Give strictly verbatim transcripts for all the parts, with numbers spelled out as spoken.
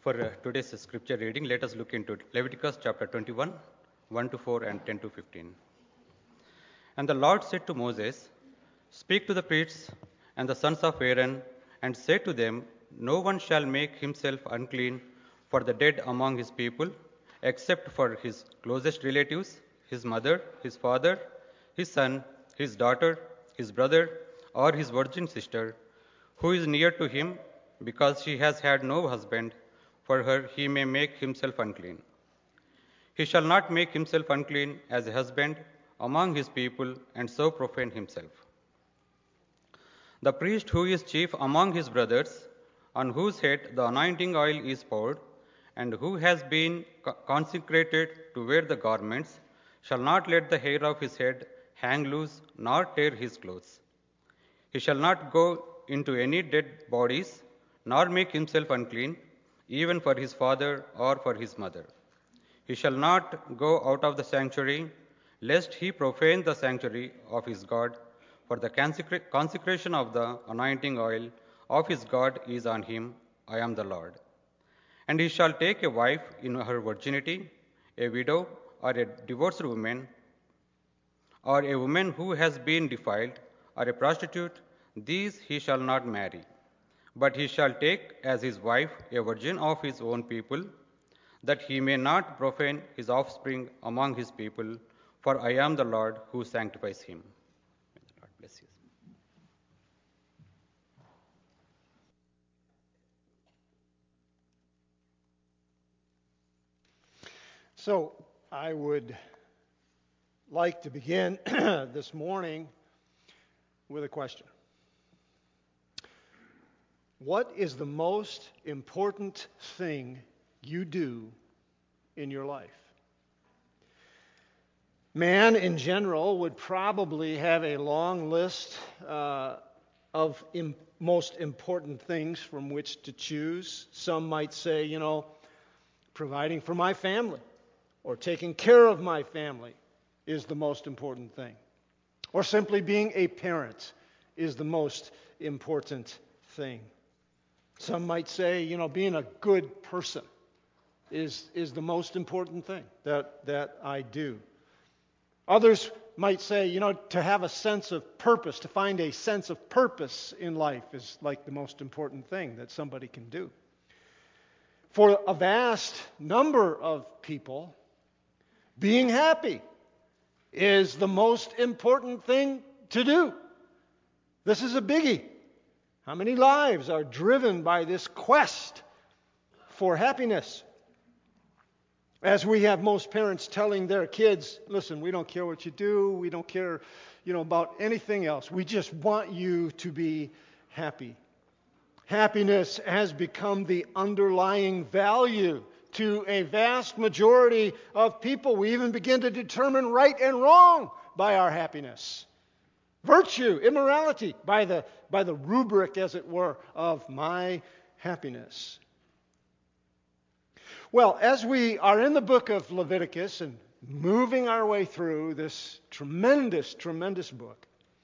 For uh, today's scripture reading, let us look into Leviticus chapter twenty-one, one to four and ten to fifteen. And the Lord said to Moses, "Speak to the priests and the sons of Aaron, and say to them, no one shall make himself unclean for the dead among his people, except for his closest relatives, his mother, his father, his son, his daughter, his brother, or his virgin sister, who is near to him, because she has had no husband. For her he may make himself unclean. He shall not make himself unclean as a husband among his people, and so profane himself. The priest who is chief among his brothers, on whose head the anointing oil is poured, and who has been consecrated to wear the garments, shall not let the hair of his head hang loose, nor tear his clothes. He shall not go into any dead bodies, nor make himself unclean, even for his father or for his mother. He shall not go out of the sanctuary, lest he profane the sanctuary of his God, for the consecra- consecration of the anointing oil of his God is on him. I am the Lord. And he shall take a wife in her virginity, a widow or a divorced woman, or a woman who has been defiled, or a prostitute. These he shall not marry. But he shall take as his wife a virgin of his own people, that he may not profane his offspring among his people, for I am the Lord who sanctifies him." May the Lord bless you. So I would like to begin this morning with a question. What is the most important thing you do in your life? Man in general would probably have a long list uh, of im- most important things from which to choose. Some might say, you know, providing for my family or taking care of my family is the most important thing. Or simply being a parent is the most important thing. Some might say, you know, being a good person is, is the most important thing that, that I do. Others might say, you know, to have a sense of purpose, to find a sense of purpose in life is like the most important thing that somebody can do. For a vast number of people, being happy is the most important thing to do. This is a biggie. How many lives are driven by this quest for happiness? As we have most parents telling their kids, listen, we don't care what you do, we don't care, you know, about anything else. We just want you to be happy. Happiness has become the underlying value to a vast majority of people. We even begin to determine right and wrong by our happiness. Virtue, immorality, by the, by the rubric, as it were, of my happiness. Well, as we are in the book of Leviticus and moving our way through this tremendous, tremendous book,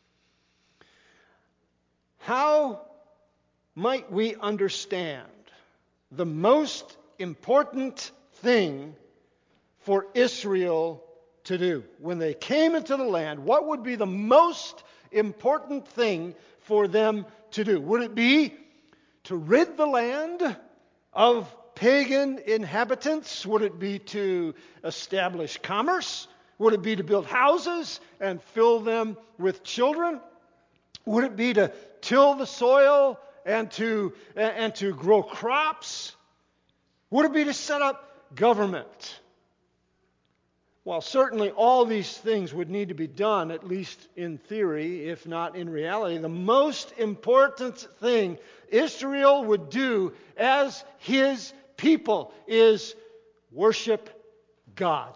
how might we understand the most important thing for Israel to do? When they came into the land, what would be the most important thing for them to do? Would it be to rid the land of pagan inhabitants? Would it be to establish commerce? Would it be to build houses and fill them with children? Would it be to till the soil and to and to grow crops? Would it be to set up government? Well, certainly all these things would need to be done, at least in theory, if not in reality. The most important thing Israel would do as his people is worship God.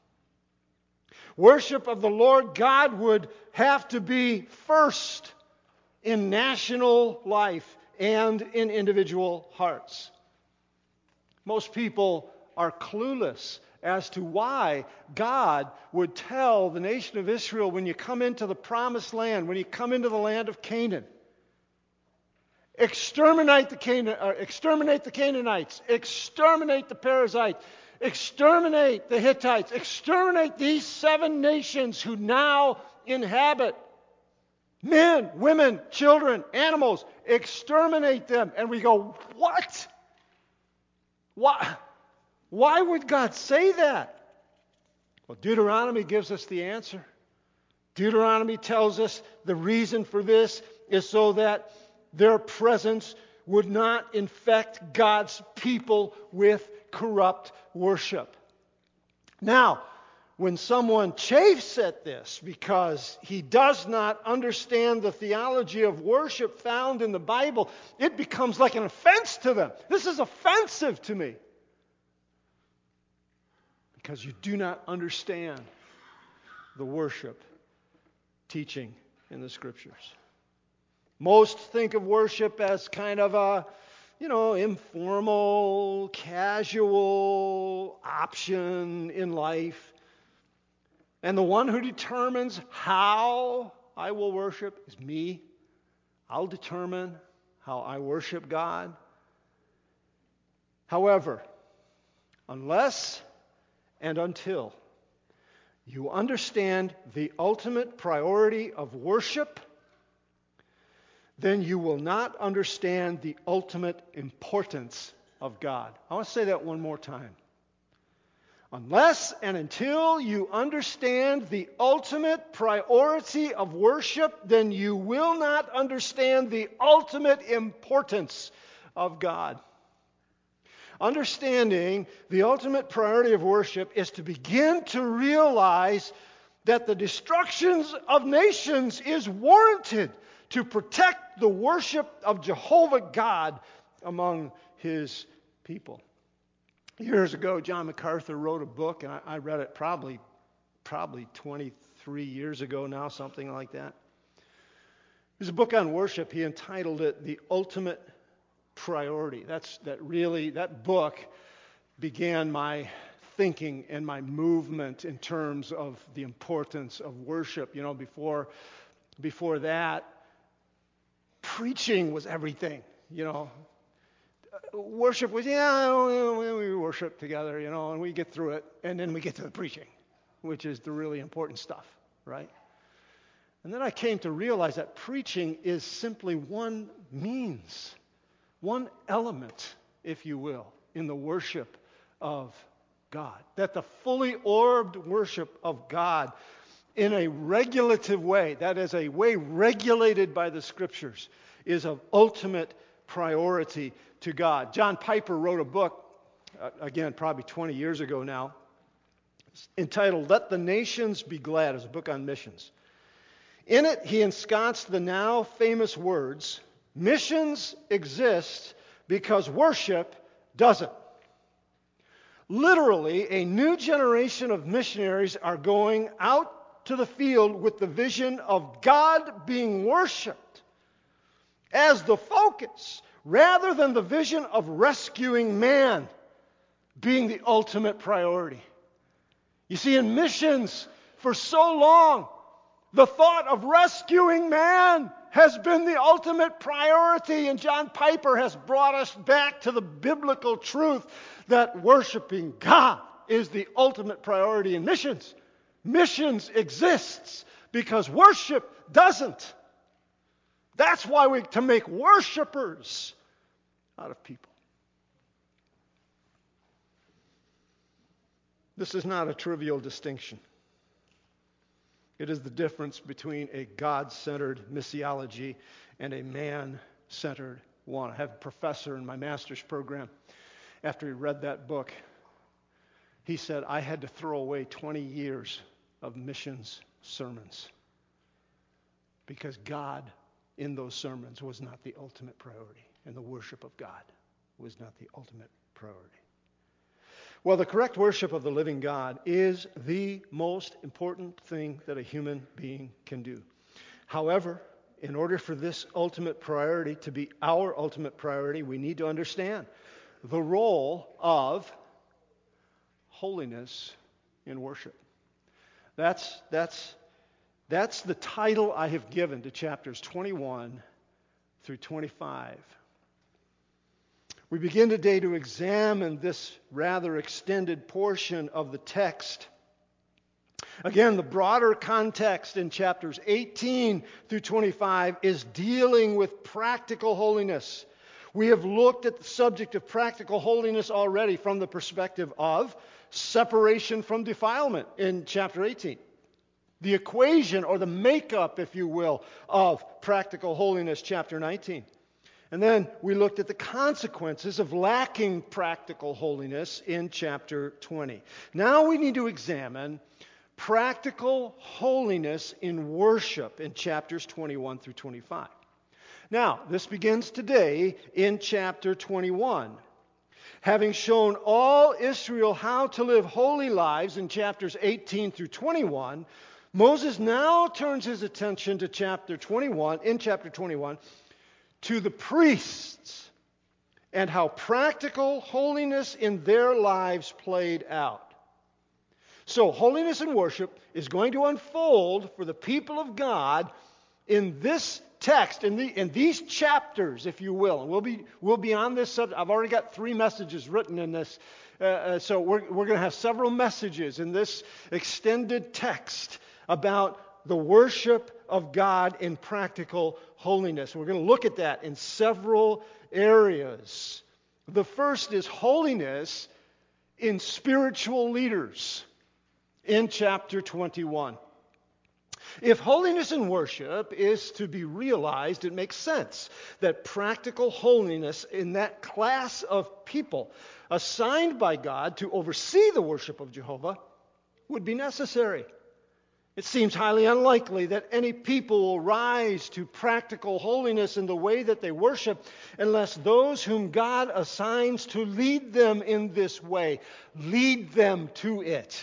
Worship of the Lord God would have to be first in national life and in individual hearts. Most people are clueless as to why God would tell the nation of Israel, when you come into the promised land, when you come into the land of Canaan, Exterminate the, Cana- uh, exterminate the Canaanites. Exterminate the Perizzites. Exterminate the Hittites. Exterminate these seven nations who now inhabit. Men, women, children, animals. Exterminate them. And we go, what? Why, why would God say that? Well, Deuteronomy gives us the answer. Deuteronomy tells us the reason for this is so that their presence would not infect God's people with corrupt worship. Now, when someone chafes at this because he does not understand the theology of worship found in the Bible, it becomes like an offense to them. This is offensive to me. Because you do not understand the worship teaching in the Scriptures. Most think of worship as kind of a, you know, informal, casual option in life. And the one who determines how I will worship is me. I'll determine how I worship God. However, unless and until you understand the ultimate priority of worship, then you will not understand the ultimate importance of God. I want to say that one more time. Unless and until you understand the ultimate priority of worship, then you will not understand the ultimate importance of God. Understanding the ultimate priority of worship is to begin to realize that the destructions of nations is warranted to protect the worship of Jehovah God among His people. Years ago, John MacArthur wrote a book, and I, I read it probably, probably twenty-three years ago now, something like that. It was a book on worship. He entitled it "The Ultimate Priority." That's that really that book began my thinking and my movement in terms of the importance of worship. You know, before before that, preaching was everything. You know, worship was yeah, we worship together, you know, and we get through it, and then we get to the preaching, which is the really important stuff, right? And then I came to realize that preaching is simply one means. One element, if you will, in the worship of God. That the fully orbed worship of God in a regulative way, that is a way regulated by the Scriptures, is of ultimate priority to God. John Piper wrote a book, uh, again, probably twenty years ago now, entitled "Let the Nations Be Glad." It's a book on missions. In it, he ensconced the now famous words, "Missions exist because worship doesn't." Literally, a new generation of missionaries are going out to the field with the vision of God being worshiped as the focus, rather than the vision of rescuing man being the ultimate priority. You see, in missions, for so long, the thought of rescuing man has been the ultimate priority, and John Piper has brought us back to the biblical truth that worshiping God is the ultimate priority in missions. Missions exists because worship doesn't. That's why we to make worshipers out of people. This is not a trivial distinction. It is the difference between a God-centered missiology and a man-centered one. I have a professor in my master's program. After he read that book, he said, I had to throw away twenty years of missions sermons because God in those sermons was not the ultimate priority, and the worship of God was not the ultimate priority. Well, the correct worship of the living God is the most important thing that a human being can do. However, in order for this ultimate priority to be our ultimate priority, we need to understand the role of holiness in worship. That's, that's, that's the title I have given to chapters twenty-one through twenty-five. We begin today to examine this rather extended portion of the text. Again, the broader context in chapters eighteen through twenty-five is dealing with practical holiness. We have looked at the subject of practical holiness already from the perspective of separation from defilement in chapter eighteen. The equation, or the makeup, if you will, of practical holiness, chapter nineteen. And then we looked at the consequences of lacking practical holiness in chapter twenty. Now we need to examine practical holiness in worship in chapters twenty-one through twenty-five. Now, this begins today in chapter twenty-one. Having shown all Israel how to live holy lives in chapters eighteen through twenty-one, Moses now turns his attention to chapter twenty-one, in chapter twenty-one, to the priests and how practical holiness in their lives played out. So, holiness in worship is going to unfold for the people of God in this text, in, the, in these chapters, if you will. And we'll be, we'll be on this subject. I've already got three messages written in this. Uh, uh, so we're, we're going to have several messages in this extended text about the worship of God in practical holiness. We're going to look at that in several areas. The first is holiness in spiritual leaders in chapter twenty-one. If holiness in worship is to be realized, it makes sense that practical holiness in that class of people assigned by God to oversee the worship of Jehovah would be necessary. It seems highly unlikely that any people will rise to practical holiness in the way that they worship unless those whom God assigns to lead them in this way lead them to it.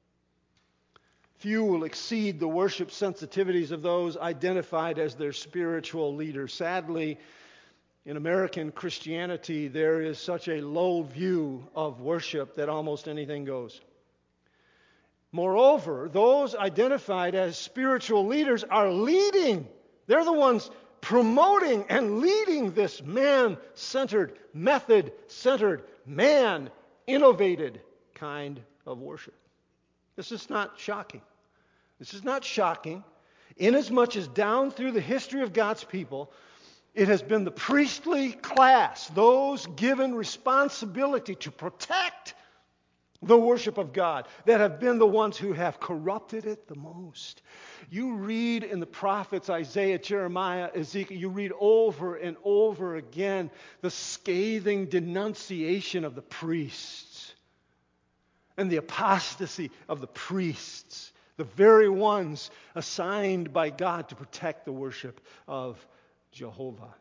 Few will exceed the worship sensitivities of those identified as their spiritual leaders. Sadly, in American Christianity, there is such a low view of worship that almost anything goes. Moreover, those identified as spiritual leaders are leading. They're the ones promoting and leading this man-centered, method-centered, man-innovated kind of worship. This is not shocking. This is not shocking, inasmuch as down through the history of God's people, it has been the priestly class, those given responsibility to protect the worship of God, that have been the ones who have corrupted it the most. You read in the prophets Isaiah, Jeremiah, Ezekiel, you read over and over again the scathing denunciation of the priests and the apostasy of the priests, the very ones assigned by God to protect the worship of Jehovah.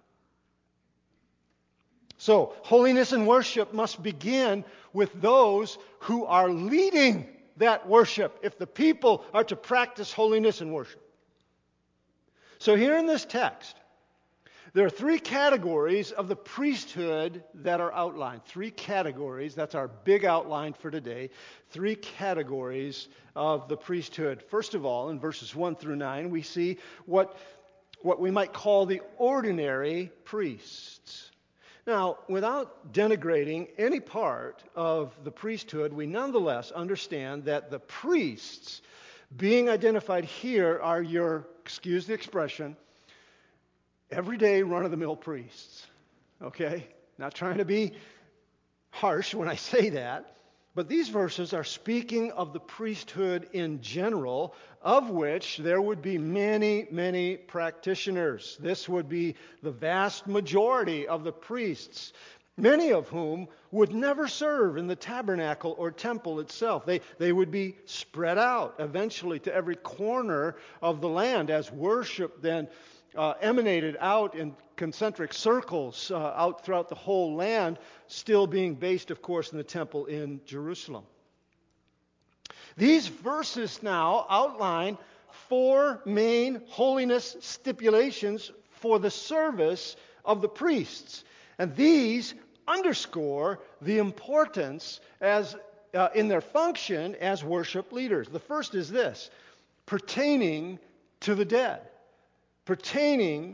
So, holiness in worship must begin with those who are leading that worship if the people are to practice holiness in worship. So here in this text, there are three categories of the priesthood that are outlined. Three categories, that's our big outline for today. Three categories of the priesthood. First of all, in verses one through nine, we see what, what we might call the ordinary priests. Now, without denigrating any part of the priesthood, we nonetheless understand that the priests being identified here are your, excuse the expression, everyday run-of-the-mill priests. Okay? Not trying to be harsh when I say that, but these verses are speaking of the priesthood in general, of which there would be many, many practitioners. This would be the vast majority of the priests, many of whom would never serve in the tabernacle or temple itself. They, they would be spread out eventually to every corner of the land as worship then uh, emanated out in concentric circles uh, out throughout the whole land, still being based, of course, in the temple in Jerusalem. These verses now outline four main holiness stipulations for the service of the priests. And these underscore the importance as uh, in their function as worship leaders. The first is this: pertaining to the dead. Pertaining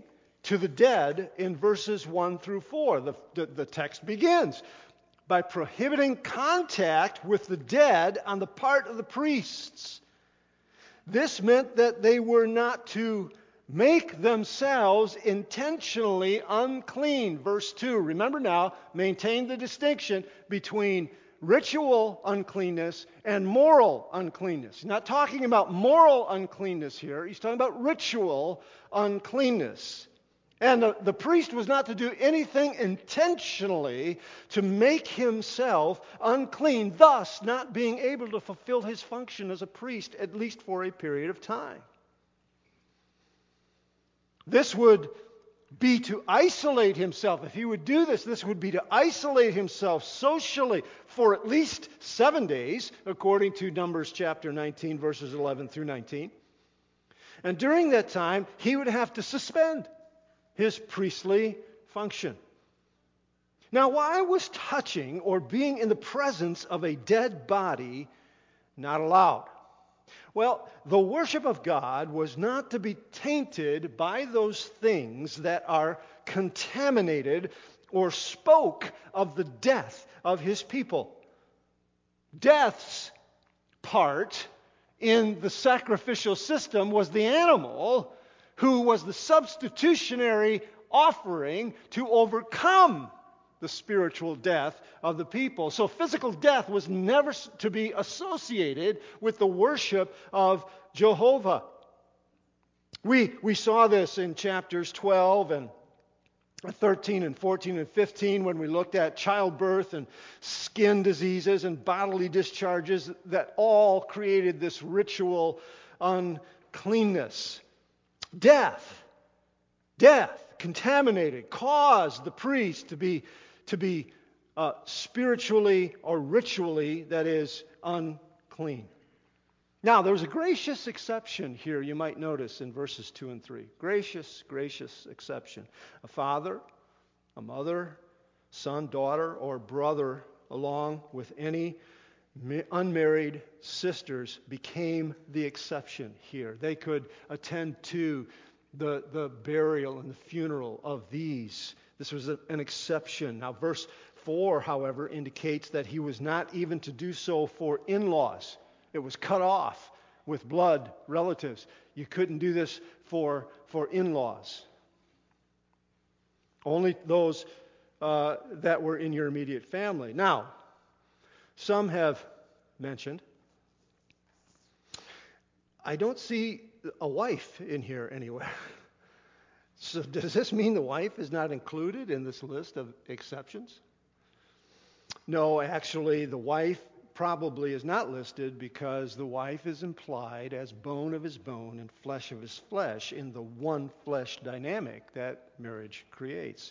to the dead in verses one through four. The, the, the text begins by prohibiting contact with the dead on the part of the priests. This meant that they were not to make themselves intentionally unclean. Verse two, remember now, maintain the distinction between ritual uncleanness and moral uncleanness. He's not talking about moral uncleanness here. He's talking about ritual uncleanness. And the, the priest was not to do anything intentionally to make himself unclean, thus not being able to fulfill his function as a priest, at least for a period of time. This would be to isolate himself. If he would do this, this would be to isolate himself socially for at least seven days, according to Numbers chapter nineteen, verses eleven through nineteen. And during that time, he would have to suspend his priestly function. Now, why was touching or being in the presence of a dead body not allowed? Well, the worship of God was not to be tainted by those things that are contaminated or spoke of the death of his people. Death's part in the sacrificial system was the animal who was the substitutionary offering to overcome the spiritual death of the people. So physical death was never to be associated with the worship of Jehovah. We, we saw this in chapters twelve and thirteen and fourteen and fifteen when we looked at childbirth and skin diseases and bodily discharges that all created this ritual uncleanness. Death, death, contaminated, caused the priest to be to be uh, spiritually or ritually, that is, unclean. Now, there's a gracious exception here you might notice in verses two and three. Gracious, gracious exception. A father, a mother, son, daughter, or brother, along with any unmarried sisters, became the exception here. They could attend to the, the burial and the funeral of these. This was a, an exception. Now, verse four, however, indicates that he was not even to do so for in-laws. It was cut off with blood relatives. You couldn't do this for, for in-laws. Only those uh, that were in your immediate family. Now, some have mentioned, I don't see a wife in here anywhere. So does this mean the wife is not included in this list of exceptions? No, actually, the wife probably is not listed because the wife is implied as bone of his bone and flesh of his flesh in the one flesh dynamic that marriage creates.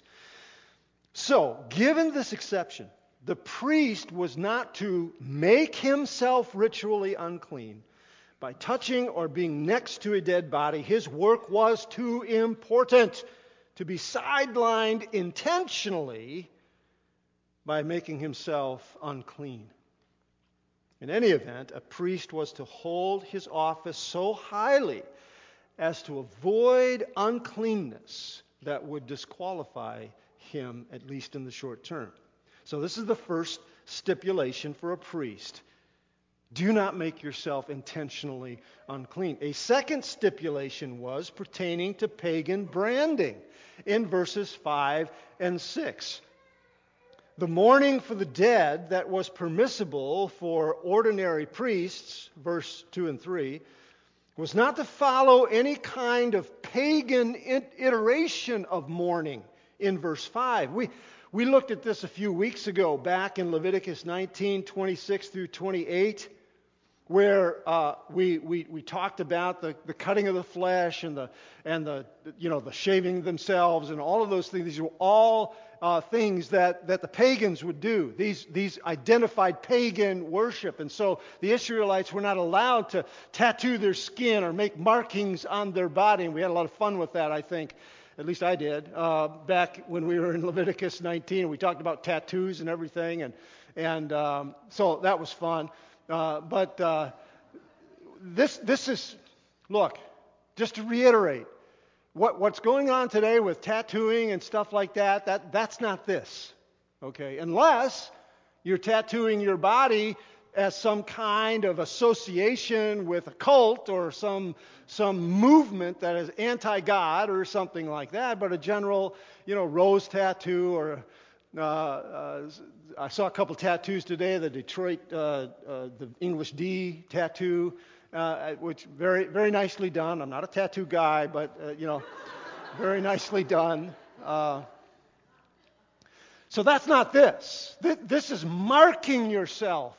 So, given this exception, the priest was not to make himself ritually unclean by touching or being next to a dead body. His work was too important to be sidelined intentionally by making himself unclean. In any event, a priest was to hold his office so highly as to avoid uncleanness that would disqualify him, at least in the short term. So this is the first stipulation for a priest. Do not make yourself intentionally unclean. A second stipulation was pertaining to pagan branding in verses five and six. The mourning for the dead that was permissible for ordinary priests, verse two and three, was not to follow any kind of pagan iteration of mourning in verse five. We, we looked at this a few weeks ago back in Leviticus nineteen, twenty-six through twenty-eight. Where uh, we, we we talked about the, the cutting of the flesh and the and the you know the shaving themselves and all of those things. These were all uh, things that, that the pagans would do. These these identified pagan worship, and so the Israelites were not allowed to tattoo their skin or make markings on their body. And we had a lot of fun with that, I think. At least I did uh, back when we were in Leviticus nineteen. We talked about tattoos and everything, and and um, so that was fun. Uh, but uh, this this is, look, just to reiterate, what, what's going on today with tattooing and stuff like that, that that's not this. Okay? Unless you're tattooing your body as some kind of association with a cult or some some movement that is anti-God or something like that, but a general, you know, rose tattoo or uh, uh, I saw a couple tattoos today, the Detroit, uh, uh, the English D tattoo, uh, which very very nicely done. I'm not a tattoo guy, but uh, you know, very nicely done. Uh, so that's not this. This is marking yourself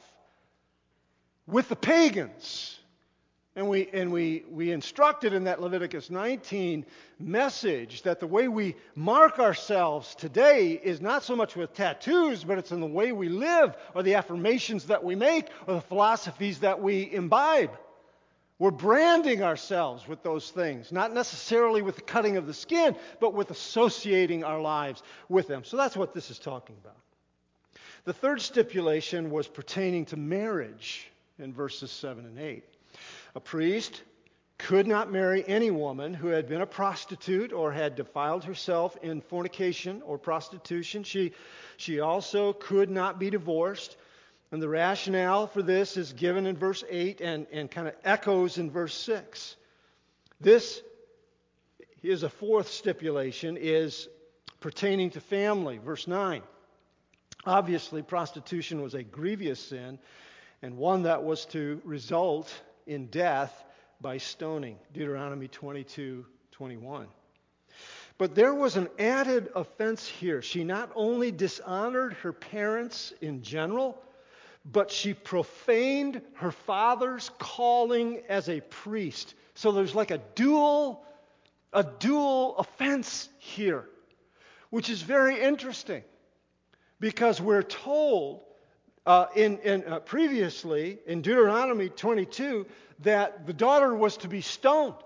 with the pagans. And we and we we instructed in that Leviticus nineteen message that the way we mark ourselves today is not so much with tattoos, but it's in the way we live, or the affirmations that we make, or the philosophies that we imbibe. We're branding ourselves with those things, not necessarily with the cutting of the skin, but with associating our lives with them. So that's what this is talking about. The third stipulation was pertaining to marriage in verses seven and eight. A priest could not marry any woman who had been a prostitute or had defiled herself in fornication or prostitution. She, she also could not be divorced. And the rationale for this is given in verse eight and, and kind of echoes in verse six. This is a fourth stipulation, is pertaining to family. Verse nine. Obviously, prostitution was a grievous sin, and one that was to result in death by stoning. Deuteronomy twenty-two twenty-one. But there was an added offense here. She not only dishonored her parents in general, but she profaned her father's calling as a priest. So there's like a dual, a dual offense here, which is very interesting, because we're told Uh, in, in uh, previously in Deuteronomy twenty-two that the daughter was to be stoned.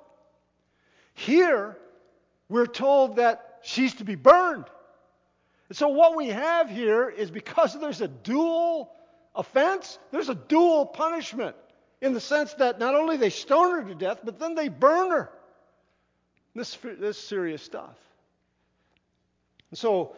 Here, we're told that she's to be burned. And so what we have here is, because there's a dual offense, there's a dual punishment, in the sense that not only they stone her to death, but then they burn her. This, this is serious stuff. And so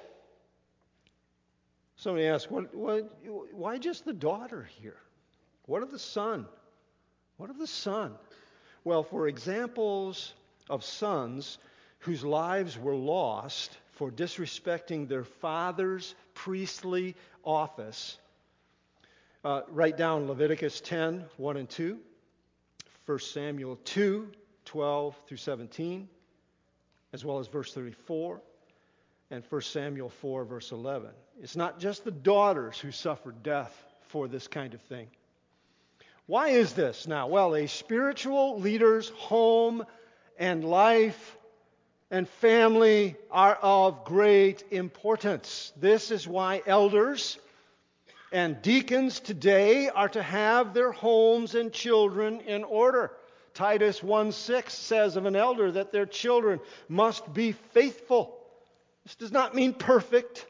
somebody asks, what, what, why just the daughter here? What of the son? What of the son? Well, for examples of sons whose lives were lost for disrespecting their father's priestly office, uh, write down Leviticus ten, one and two, First Samuel two, twelve through seventeen, as well as verse thirty-four, and First Samuel four, verse eleven. It's not just the daughters who suffered death for this kind of thing. Why is this now? Well, a spiritual leader's home and life and family are of great importance. This is why elders and deacons today are to have their homes and children in order. Titus one six says of an elder that their children must be faithful. This does not mean perfect,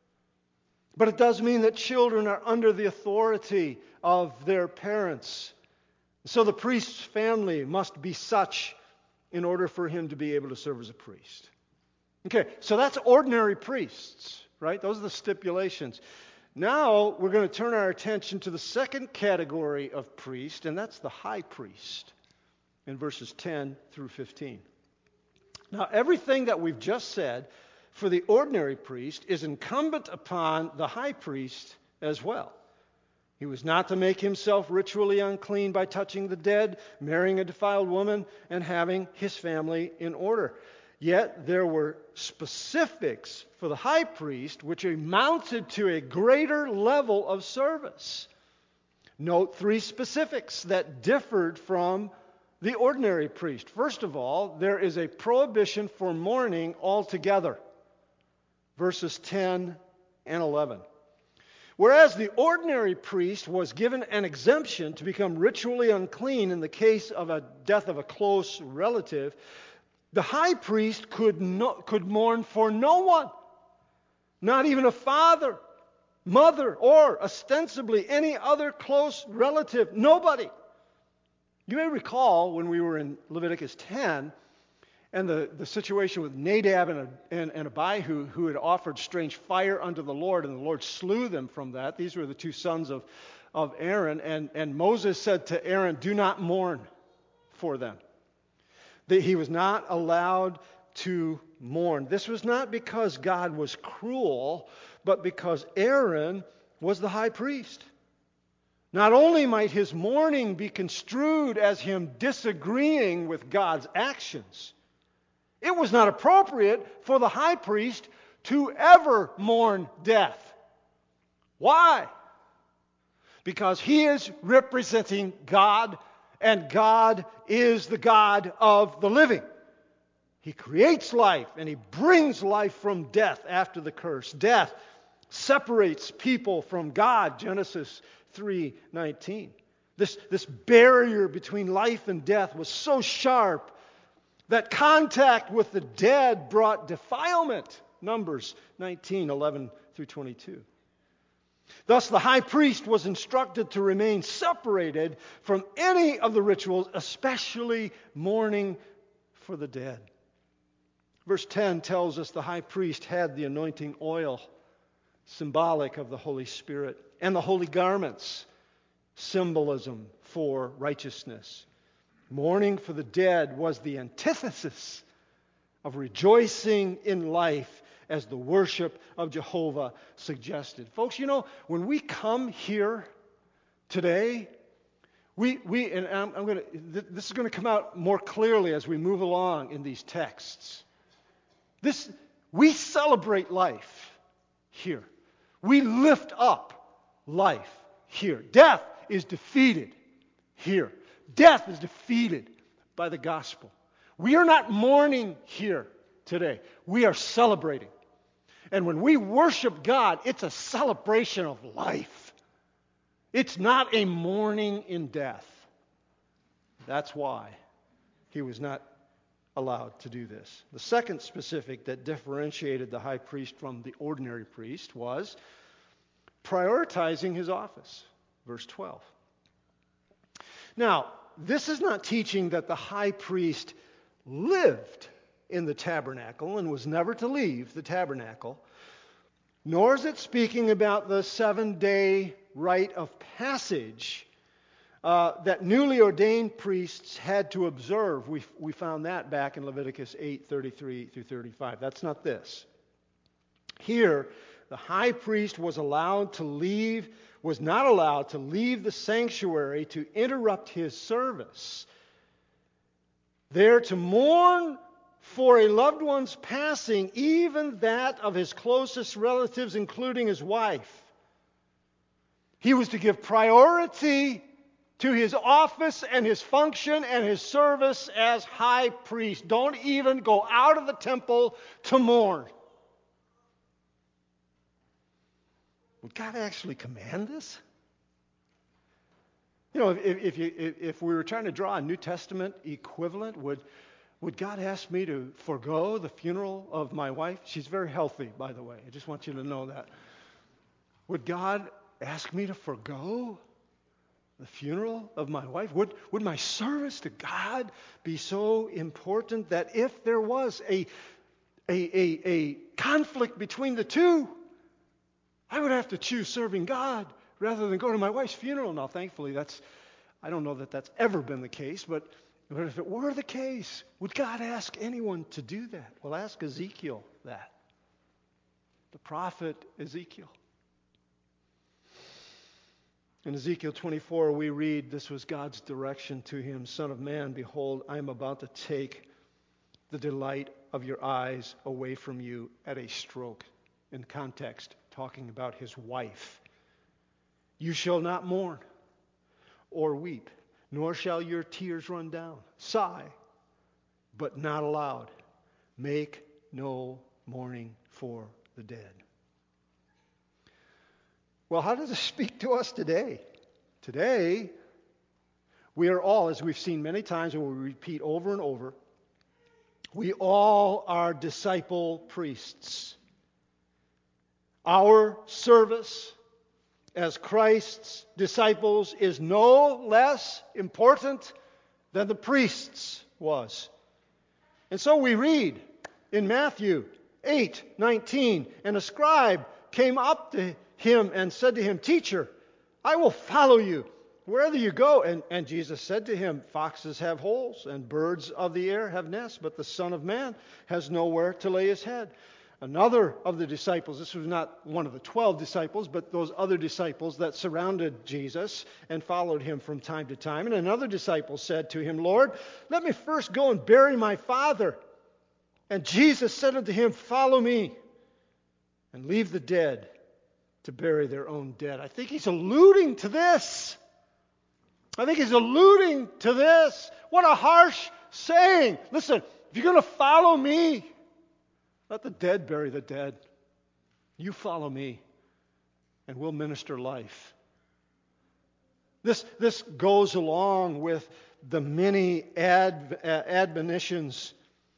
but it does mean that children are under the authority of their parents. So the priest's family must be such in order for him to be able to serve as a priest. Okay, so that's ordinary priests, right? Those are the stipulations. Now we're going to turn our attention to the second category of priest, and that's the high priest in verses ten through fifteen. Now, everything that we've just said for the ordinary priest is incumbent upon the high priest as well. He was not to make himself ritually unclean by touching the dead, marrying a defiled woman, and having his family in order. Yet there were specifics for the high priest which amounted to a greater level of service. Note three specifics that differed from the ordinary priest. First of all, there is a prohibition for mourning altogether. Verses ten and eleven. Whereas the ordinary priest was given an exemption to become ritually unclean in the case of a death of a close relative, the high priest could no, could mourn for no one, not even a father, mother, or ostensibly any other close relative. Nobody. You may recall when we were in Leviticus ten, And the, the situation with Nadab and, and, and Abihu, who had offered strange fire unto the Lord, and the Lord slew them from that. These were the two sons of, of Aaron. And, and Moses said to Aaron, do not mourn for them. That he was not allowed to mourn. This was not because God was cruel, but because Aaron was the high priest. Not only might his mourning be construed as him disagreeing with God's actions, it was not appropriate for the high priest to ever mourn death. Why? Because he is representing God, and God is the God of the living. He creates life, and He brings life from death after the curse. Death separates people from God, Genesis three nineteen. This, this barrier between life and death was so sharp that contact with the dead brought defilement, Numbers nineteen eleven through twenty-two. Thus, the high priest was instructed to remain separated from any of the rituals, especially mourning for the dead. Verse ten tells us the high priest had the anointing oil, symbolic of the Holy Spirit, and the holy garments, symbolism for righteousness. Mourning for the dead was the antithesis of rejoicing in life, as the worship of Jehovah suggested. Folks, you know, when we come here today, we, we and I'm, I'm going to, this is going to come out more clearly as we move along in these texts. This, we celebrate life here. We lift up life here. Death is defeated here. Death is defeated by the gospel. We are not mourning here today. We are celebrating. And when we worship God, it's a celebration of life. It's not a mourning in death. That's why he was not allowed to do this. The second specific that differentiated the high priest from the ordinary priest was prioritizing his office. Verse twelve. Now, this is not teaching that the high priest lived in the tabernacle and was never to leave the tabernacle, nor is it speaking about the seven-day rite of passage uh, that newly ordained priests had to observe. We, we found that back in Leviticus eight thirty-three through thirty-five. That's not this. Here, the high priest was allowed to leave, was not allowed to leave the sanctuary to interrupt his service. There to mourn for a loved one's passing, even that of his closest relatives, including his wife. He was to give priority to his office and his function and his service as high priest. Don't even go out of the temple to mourn. Would God actually command this? You know, if, if, you, if we were trying to draw a New Testament equivalent, would, would God ask me to forego the funeral of my wife? She's very healthy, by the way. I just want you to know that. Would God ask me to forego the funeral of my wife? Would, would my service to God be so important that if there was a, a, a, a conflict between the two, I would have to choose serving God rather than go to my wife's funeral? Now, thankfully, that's, I don't know that that's ever been the case, but, but if it were the case, would God ask anyone to do that? Well, ask Ezekiel that. The prophet Ezekiel. In Ezekiel twenty-four, we read, this was God's direction to him, Son of man, behold, I am about to take the delight of your eyes away from you at a stroke. In context, talking about his wife. You shall not mourn or weep, nor shall your tears run down. Sigh, but not aloud. Make no mourning for the dead. Well, how does it speak to us today? Today, we are all, as we've seen many times and we repeat over and over, we all are disciple priests. Our service as Christ's disciples is no less important than the priest's was. And so we read in Matthew eight nineteen, and a scribe came up to him and said to him, "Teacher, I will follow you wherever you go." And, and Jesus said to him, "Foxes have holes, and birds of the air have nests, but the Son of Man has nowhere to lay his head." Another of the disciples, this was not one of the twelve disciples, but those other disciples that surrounded Jesus and followed him from time to time. And another disciple said to him, "Lord, let me first go and bury my father." And Jesus said unto him, "Follow me, and leave the dead to bury their own dead." I think he's alluding to this. I think he's alluding to this. What a harsh saying. Listen, if you're going to follow me, let the dead bury the dead. You follow me, and we'll minister life. This, this goes along with the many ad, uh, admonitions.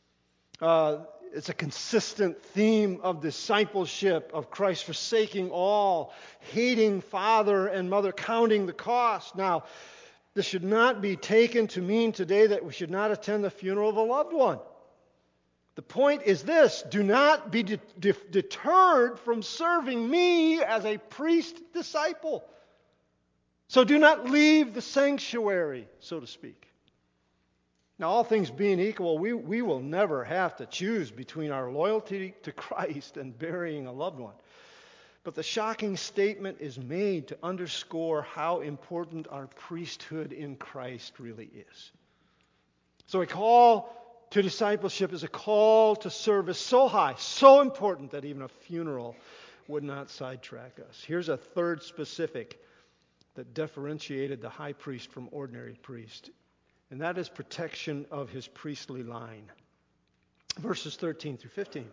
Uh, it's a consistent theme of discipleship, of Christ forsaking all, hating father and mother, counting the cost. Now, this should not be taken to mean today that we should not attend the funeral of a loved one. The point is this: do not be de- de- deterred from serving me as a priest disciple. So do not leave the sanctuary, so to speak. Now, all things being equal, we, we will never have to choose between our loyalty to Christ and burying a loved one. But the shocking statement is made to underscore how important our priesthood in Christ really is. So a call to discipleship is a call to service so high, so important that even a funeral would not sidetrack us. Here's a third specific that differentiated the high priest from ordinary priest, and that is protection of his priestly line. Verses thirteen through fifteen.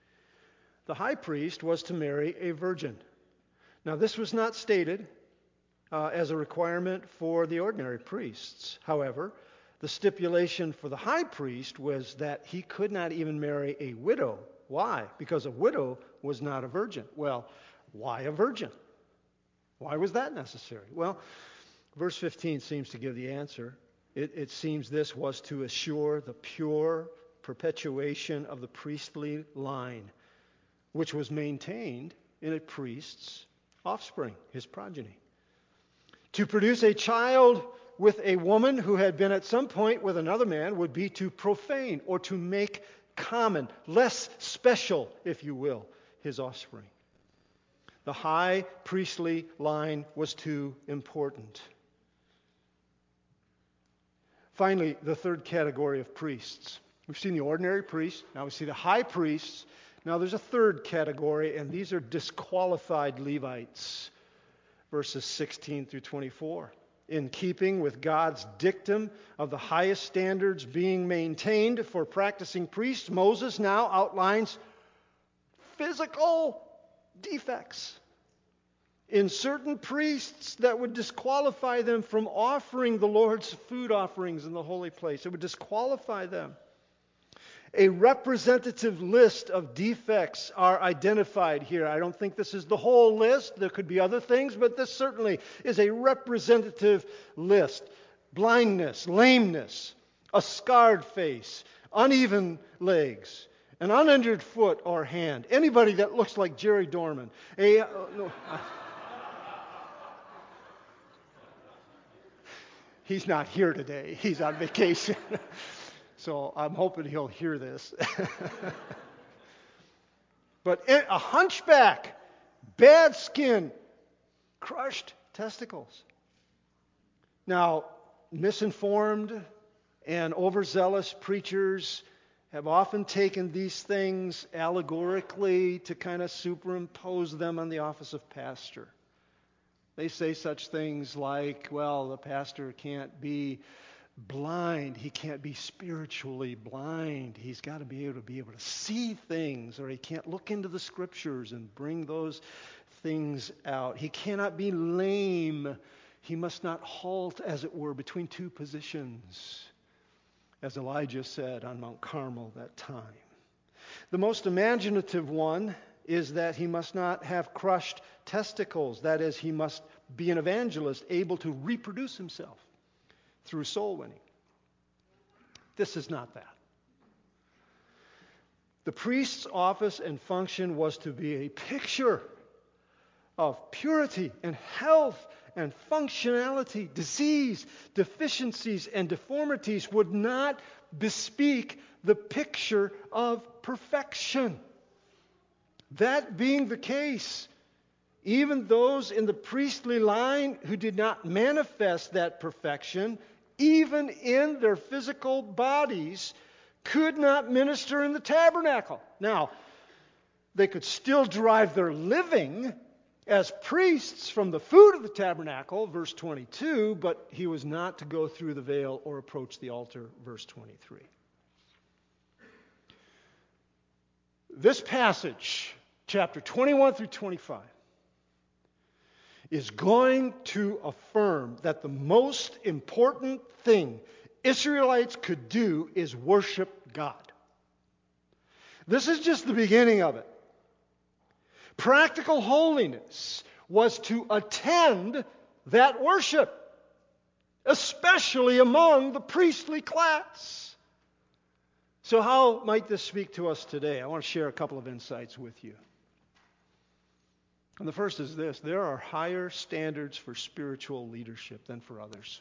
The high priest was to marry a virgin. Now, this was not stated uh, as a requirement for the ordinary priests. However, the stipulation for the high priest was that he could not even marry a widow. Why? Because a widow was not a virgin. Well, why a virgin? Why was that necessary? Well, verse fifteen seems to give the answer. It, it seems this was to assure the pure perpetuation of the priestly line, which was maintained in a priest's offspring, his progeny. To produce a child with a woman who had been at some point with another man would be to profane or to make common, less special, if you will, his offspring. The high priestly line was too important. Finally, the third category of priests. We've seen the ordinary priests, now we see the high priests. Now there's a third category, and these are disqualified Levites, verses sixteen through twenty-four. In keeping with God's dictum of the highest standards being maintained for practicing priests, Moses now outlines physical defects in certain priests that would disqualify them from offering the Lord's food offerings in the holy place. It would disqualify them. A representative list of defects are identified here. I don't think this is the whole list. There could be other things, but this certainly is a representative list. Blindness, lameness, a scarred face, uneven legs, an uninjured foot or hand. Anybody that looks like Jerry Dorman. A, uh, no, uh, he's not here today. He's on vacation. So I'm hoping he'll hear this. But a hunchback, bad skin, crushed testicles. Now, misinformed and overzealous preachers have often taken these things allegorically to kind of superimpose them on the office of pastor. They say such things like, well, the pastor can't be blind. He can't be spiritually blind. He's got to be able to be able to see things, or he can't look into the scriptures and bring those things out. He cannot be lame. He must not halt, as it were, between two positions, as Elijah said on Mount Carmel that time. The most imaginative one is that he must not have crushed testicles. That is, he must be an evangelist able to reproduce himself through soul winning. This is not that. The priest's office and function was to be a picture of purity and health and functionality. Disease, deficiencies, and deformities would not bespeak the picture of perfection. That being the case, even those in the priestly line who did not manifest that perfection, even in their physical bodies, could not minister in the tabernacle. Now, they could still derive their living as priests from the food of the tabernacle, verse twenty-two, but he was not to go through the veil or approach the altar, verse twenty-three. This passage, chapter twenty-one through twenty-five, is going to affirm that the most important thing Israelites could do is worship God. This is just the beginning of it. Practical holiness was to attend that worship, especially among the priestly class. So how might this speak to us today? I want to share a couple of insights with you. And the first is this: there are higher standards for spiritual leadership than for others.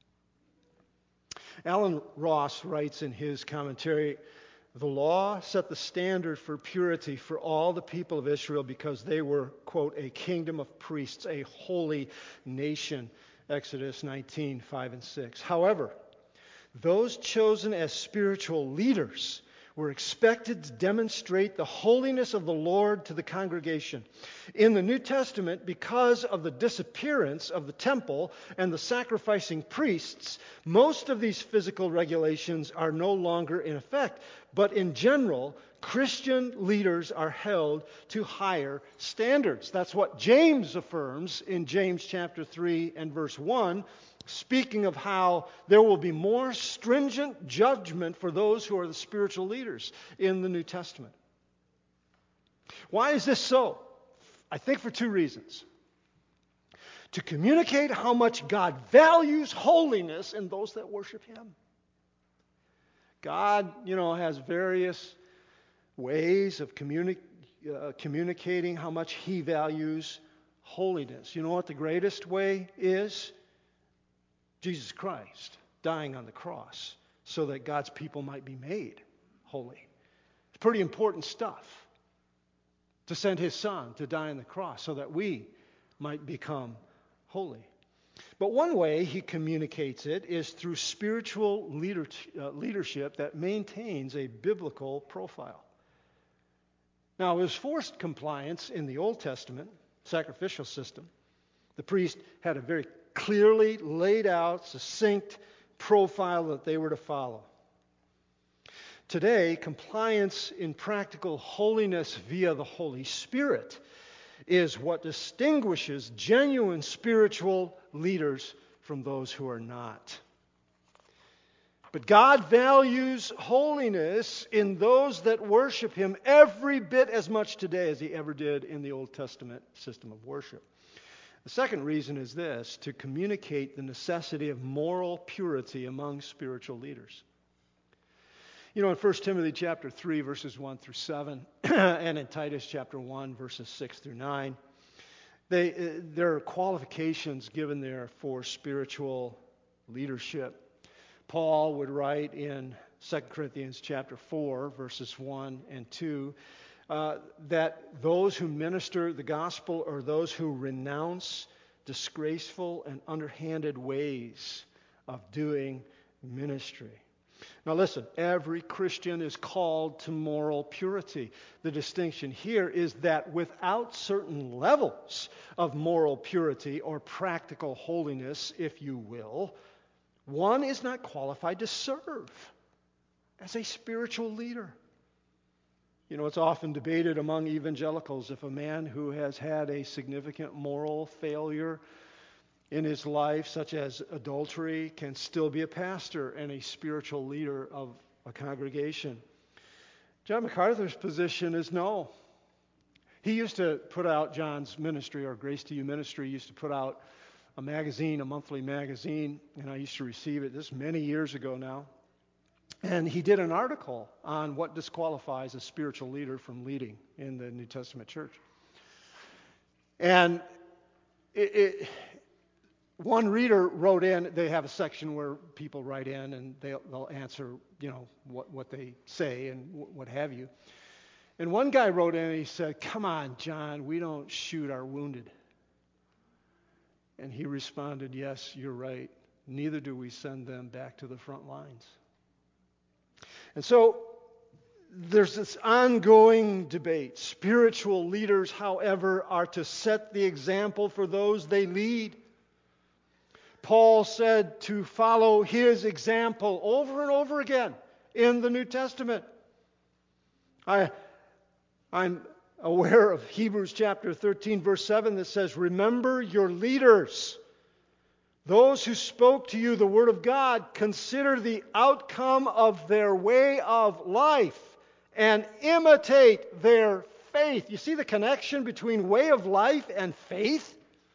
Alan Ross writes in his commentary, the law set the standard for purity for all the people of Israel because they were, quote, a kingdom of priests, a holy nation, Exodus nineteen, five and six. However, those chosen as spiritual leaders were expected to demonstrate the holiness of the Lord to the congregation. In the New Testament, because of the disappearance of the temple and the sacrificing priests, most of these physical regulations are no longer in effect. But in general, Christian leaders are held to higher standards. That's what James affirms in James chapter three and verse one, speaking of how there will be more stringent judgment for those who are the spiritual leaders in the New Testament. Why is this so? I think for two reasons. To communicate how much God values holiness in those that worship Him. God, you know, has various ways of communi- uh, communicating how much He values holiness. You know what the greatest way is? Jesus Christ dying on the cross so that God's people might be made holy. It's pretty important stuff to send His Son to die on the cross so that we might become holy. But one way He communicates it is through spiritual leader, uh, leadership that maintains a biblical profile. Now, it was forced compliance in the Old Testament sacrificial system. The priest had a very clearly laid out, succinct profile that they were to follow. Today, compliance in practical holiness via the Holy Spirit is what distinguishes genuine spiritual leaders from those who are not. But God values holiness in those that worship Him every bit as much today as He ever did in the Old Testament system of worship. The second reason is this: to communicate the necessity of moral purity among spiritual leaders. You know, in First Timothy chapter three, verses one through seven, and in Titus chapter one, verses six through nine, they, uh, there are qualifications given there for spiritual leadership. Paul would write in Second Corinthians chapter four, verses one and two, Uh, that those who minister the gospel are those who renounce disgraceful and underhanded ways of doing ministry. Now listen, every Christian is called to moral purity. The distinction here is that without certain levels of moral purity or practical holiness, if you will, one is not qualified to serve as a spiritual leader. You know, it's often debated among evangelicals if a man who has had a significant moral failure in his life, such as adultery, can still be a pastor and a spiritual leader of a congregation. John MacArthur's position is no. He used to put out, John's ministry, or Grace to You ministry, used to put out a magazine, a monthly magazine, and I used to receive it. This is many years ago now. And he did an article on what disqualifies a spiritual leader from leading in the New Testament church. And it, it, one reader wrote in, they have a section where people write in and they'll, they'll answer, you know, what, what they say and what have you. And one guy wrote in and he said, "Come on, John, we don't shoot our wounded." And he responded, "Yes, you're right. Neither do we send them back to the front lines." And so there's this ongoing debate. Spiritual leaders, however, are to set the example for those they lead. Paul said to follow his example over and over again in the New Testament. I, I'm aware of Hebrews chapter thirteen, verse seven that says, "Remember your leaders, those who spoke to you the word of God. Consider the outcome of their way of life and imitate their faith." You see the connection between way of life and faith?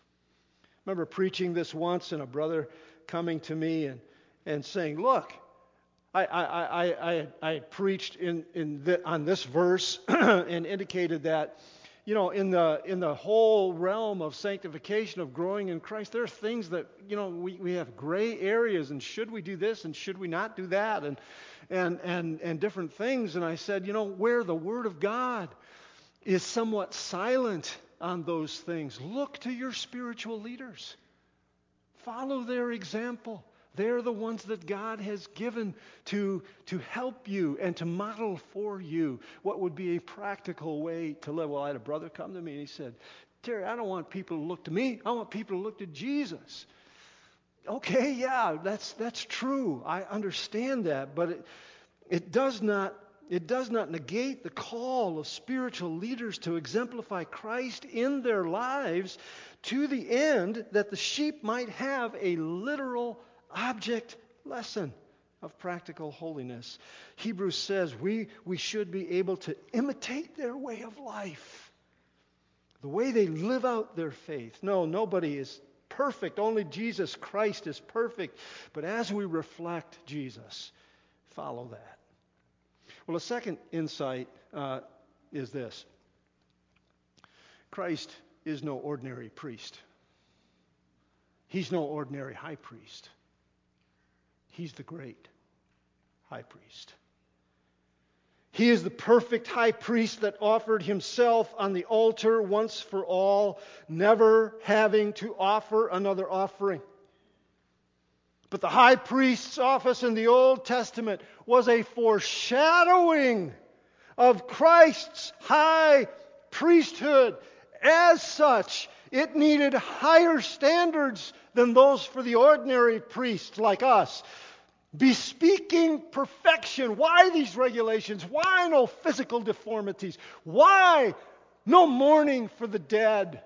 I remember preaching this once and a brother coming to me and, and saying, "Look, I, I, I, I, I had preached in, in the, on this verse and indicated that, you know, in the in the whole realm of sanctification, of growing in Christ, there are things that, you know, we, we have gray areas, and should we do this and should we not do that, and and and and different things." And I said, you know, where the Word of God is somewhat silent on those things, look to your spiritual leaders. Follow their example. They're the ones that God has given to, to help you and to model for you what would be a practical way to live. Well, I had a brother come to me and he said, "Terry, I don't want people to look to me. I want people to look to Jesus." Okay, yeah, that's that's true. I understand that, but it, it does not it does not negate the call of spiritual leaders to exemplify Christ in their lives to the end that the sheep might have a literal object lesson of practical holiness. Hebrews says we, we should be able to imitate their way of life, the way they live out their faith. No, nobody is perfect. Only Jesus Christ is perfect. But as we reflect Jesus, follow that. Well, a second insight uh, is this. Christ is no ordinary priest. He's no ordinary high priest. He's the great high priest. He is the perfect high priest that offered himself on the altar once for all, never having to offer another offering. But the high priest's office in the Old Testament was a foreshadowing of Christ's high priesthood. As such, it needed higher standards than those for the ordinary priest like us. Bespeaking perfection. Why these regulations? Why no physical deformities? Why no mourning for the dead?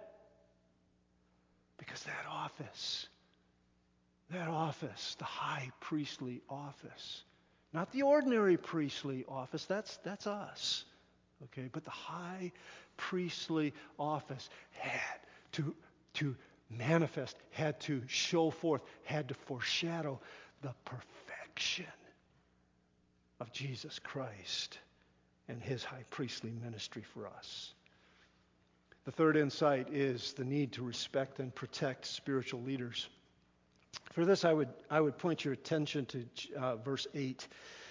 Because that office, that office, the high priestly office, not the ordinary priestly office, that's, that's us. Okay, but the high priestly office had to, to manifest, had to show forth, had to foreshadow the perfection of Jesus Christ and his high priestly ministry for us. The third insight is the need to respect and protect spiritual leaders. For this, I would I would point your attention to uh, verse eight.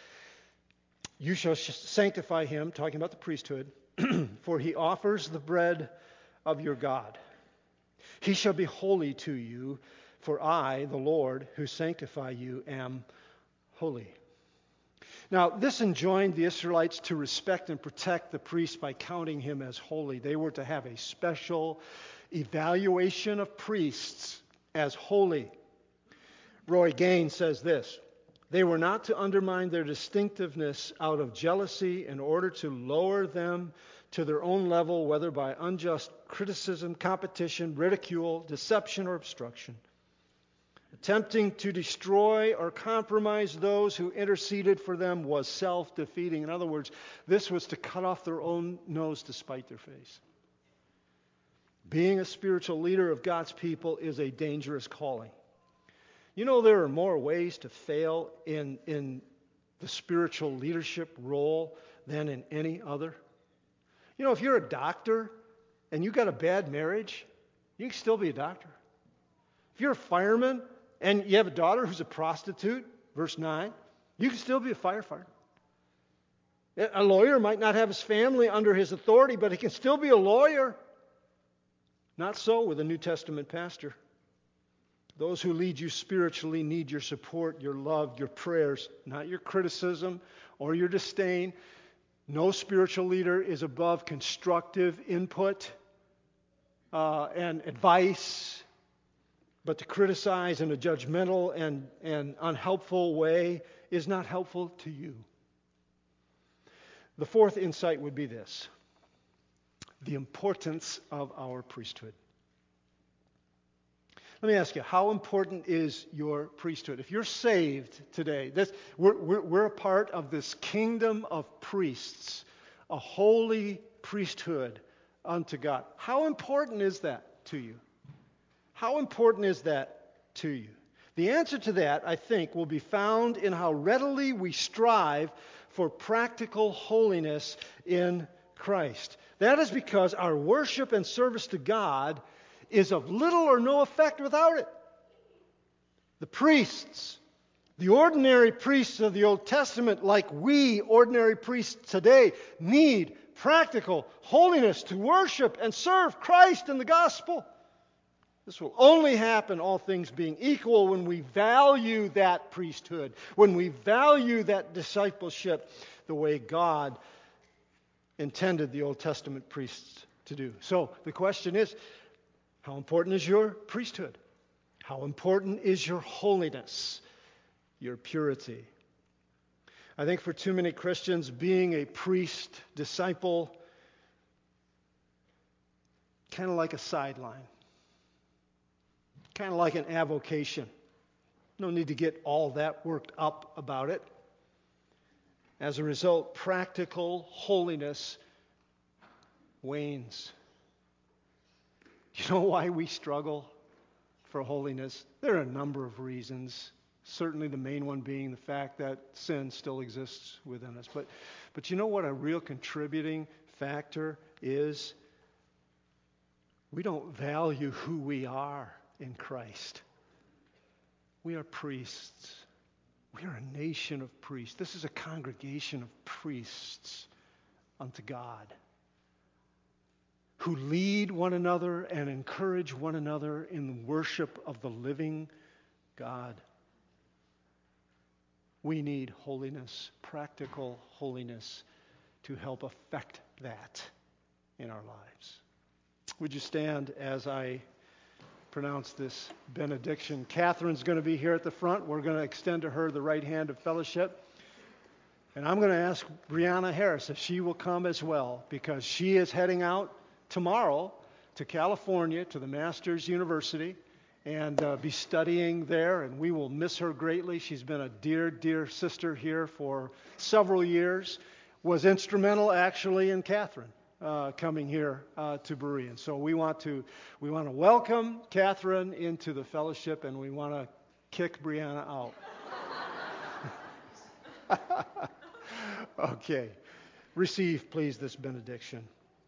"You shall sanctify him," talking about the priesthood, "for he offers the bread of your God. He shall be holy to you, for I, the Lord, who sanctify you, am holy." Now, this enjoined the Israelites to respect and protect the priest by counting him as holy. They were to have a special evaluation of priests as holy. Roy Gaines says this: "They were not to undermine their distinctiveness out of jealousy in order to lower them to their own level, whether by unjust criticism, competition, ridicule, deception, or obstruction. Attempting to destroy or compromise those who interceded for them was self-defeating." In other words, this was to cut off their own nose to spite their face. Being a spiritual leader of God's people is a dangerous calling. You know, there are more ways to fail in, in the spiritual leadership role than in any other? You know, if you're a doctor and you've got a bad marriage, you can still be a doctor. If you're a fireman and you have a daughter who's a prostitute, verse nine, you can still be a firefighter. A lawyer might not have his family under his authority, but he can still be a lawyer. Not so with a New Testament pastor. Those who lead you spiritually need your support, your love, your prayers, not your criticism or your disdain. No spiritual leader is above constructive input uh, and advice, but to criticize in a judgmental and, and unhelpful way is not helpful to you. The fourth insight would be this: the importance of our priesthood. Let me ask you, how important is your priesthood? If you're saved today, this, we're, we're, we're a part of this kingdom of priests, a holy priesthood unto God. How important is that to you? How important is that to you? The answer to that, I think, will be found in how readily we strive for practical holiness in Christ. That is because our worship and service to God is of little or no effect without it. The priests, the ordinary priests of the Old Testament, like we ordinary priests today, need practical holiness to worship and serve Christ in the gospel. This will only happen, all things being equal, when we value that priesthood, when we value that discipleship the way God intended the Old Testament priests to do. So the question is, how important is your priesthood? How important is your holiness, your purity? I think for too many Christians, being a priest, disciple, kind of like a sideline. Kind of like an avocation. No need to get all that worked up about it. As a result, practical holiness wanes. Do you know why we struggle for holiness? There are a number of reasons. Certainly the main one being the fact that sin still exists within us. But, but you know what a real contributing factor is? We don't value who we are in Christ. We are priests. We are a nation of priests. This is a congregation of priests unto God, who lead one another and encourage one another in the worship of the living God. We need holiness, practical holiness, to help affect that in our lives. Would you stand as I pronounce this benediction? Catherine's going to be here at the front. We're going to extend to her the right hand of fellowship. And I'm going to ask Brianna Harris if she will come as well, because she is heading out tomorrow to California, to the Masters University, and uh, be studying there, and we will miss her greatly. She's been a dear, dear sister here for several years, was instrumental actually in Catherine uh, coming here uh, to Berean. So we want to we want to welcome Catherine into the fellowship, and we want to kick Brianna out. Okay. Receive, please, this benediction.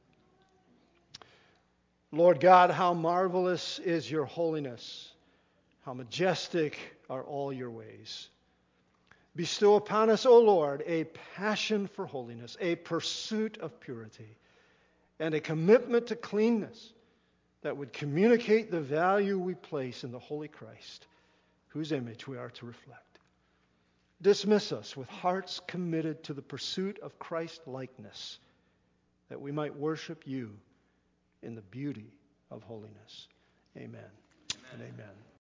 Lord God, how marvelous is your holiness. How majestic are all your ways. Bestow upon us, O Lord, a passion for holiness, a pursuit of purity, and a commitment to cleanness that would communicate the value we place in the Holy Christ, whose image we are to reflect. Dismiss us with hearts committed to the pursuit of Christ-likeness, that we might worship you in the beauty of holiness. Amen, amen. And amen.